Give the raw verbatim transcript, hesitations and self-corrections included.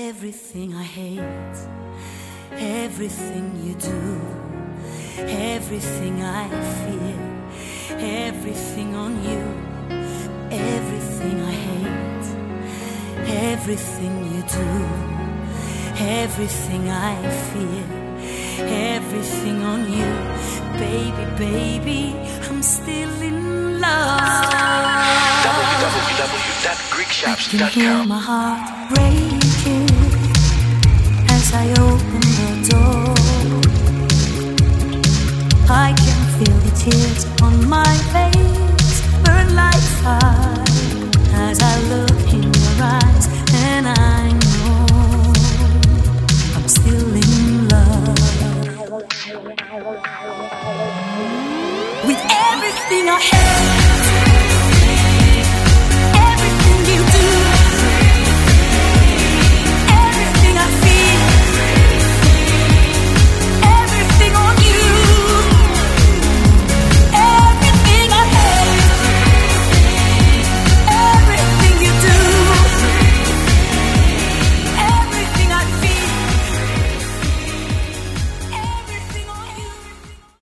Everything I hate, everything you do, everything I fear, everything on you, everything I hate, everything you do, everything I fear, everything on you, baby, baby, I'm still in love. w w w dot greek shops dot com. I can hear my heart breaking as I open the door. I can feel the tears on my face burn like fire as I look in your eyes, and I know I'm still in love with everything I have.